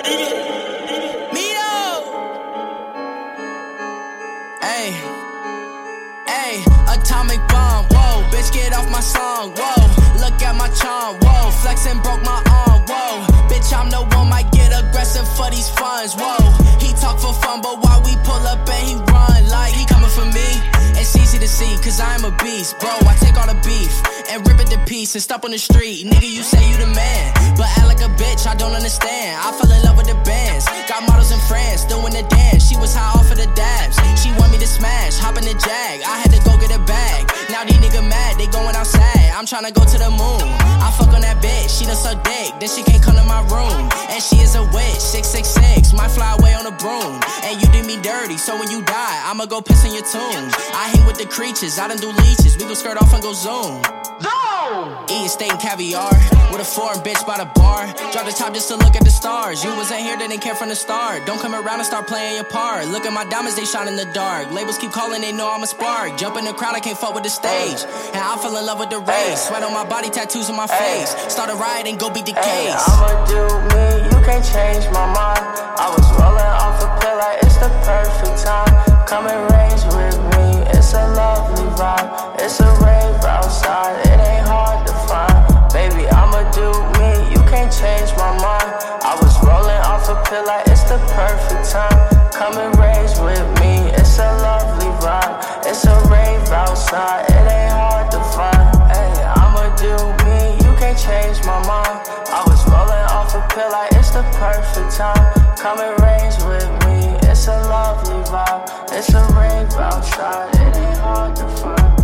Atomic bomb, whoa, bitch get off my song, whoa, look at my charm, whoa, flexing broke my arm, whoa, bitch I'm the one might get aggressive for these funds, whoa, he talk for fun but while we pull up and he run like he coming for me, it's easy to see cause I'm a beast, bro, I take all the beef and rip it to piece and stop on the street, nigga you say you the man, but act like a bitch I don't understand, I fell in love with the bands, got models in France, doing the dance, she was high off of the dabs, she want me to smash, hop in the Jag, I had to go get a bag, now these niggas mad, they going outside, I'm tryna go to the moon, I fuck on that bitch, she done suck dick, then she can't come to my room, and she is a witch, 666, might fly away on a broom, and you did me dirty, so when you die, I'ma go piss in your tomb, I hang with the creatures, I done do leeches, we gon' skirt off and go zoom. Eating steak and caviar with a foreign bitch by the bar. Drop the top just to look at the stars. You wasn't here, they didn't care from the start. Don't come around and start playing your part. Look at my diamonds, they shine in the dark. Labels keep calling, they know I'm a spark. Jump in the crowd, I can't fuck with the stage. And I fell in love with the race. Sweat on my body, tattoos on my face. Start a riot and go beat the case. I'ma do me, you can't change my mind. I was rolling off a pill like it's the perfect time. Come and range with me, it's a lovely vibe. It's a rave outside, it ain't hard to find. Baby, I'ma do me, you can't change my mind. I was rolling off a pill like it's the perfect time. Come and range with me, it's a lovely vibe. It's a rave outside, it ain't hard to find. Hey, I'ma do me, you can't change my mind. I was rolling off a pill like it's the perfect time. Come and range with me, it's a lovely vibe. It's a rave outside, it ain't hard to find.